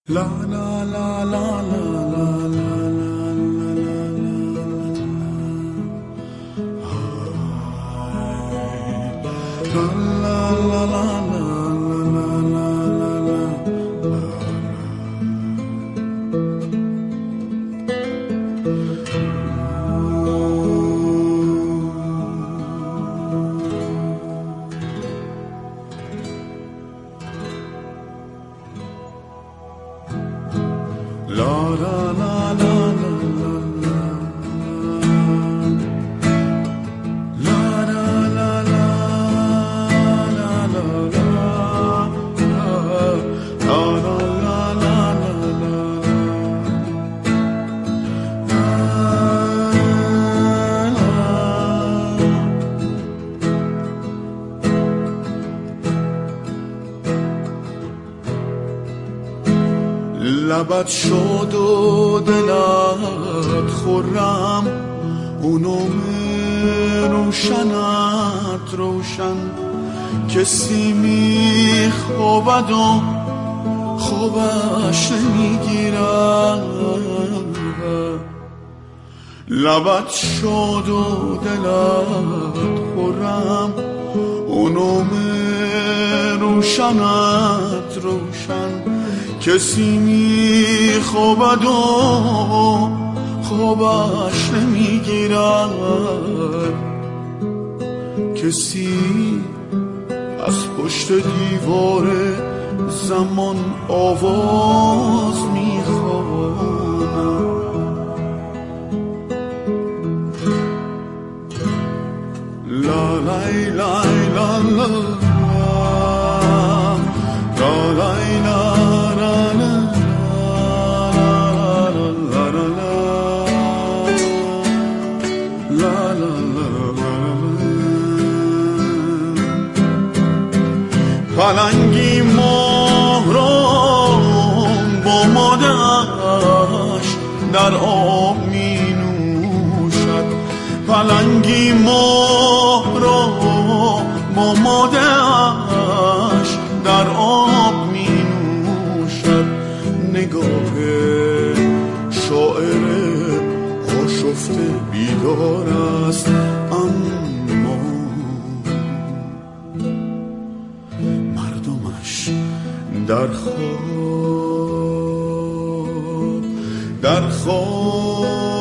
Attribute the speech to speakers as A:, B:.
A: La la la la la la la la la la. لبت شد و دلت خورم اونم روشنت روشن کسی میخوابد و خوابش نمیگیرد لبت شد و دلت خورم اونم روشنت روشن کسی میخوابد و خوابش نمیگیرد کسی از پشت دیوار زمان آواز میخواند لا لای لای لا لا لا لای لا پلنگی ماه را با مادرش در آب می نوشد پلنگی ماه را با مادرش در آب می نوشد نگاه شاعر آشفته بیدار است اما مردمش در خواب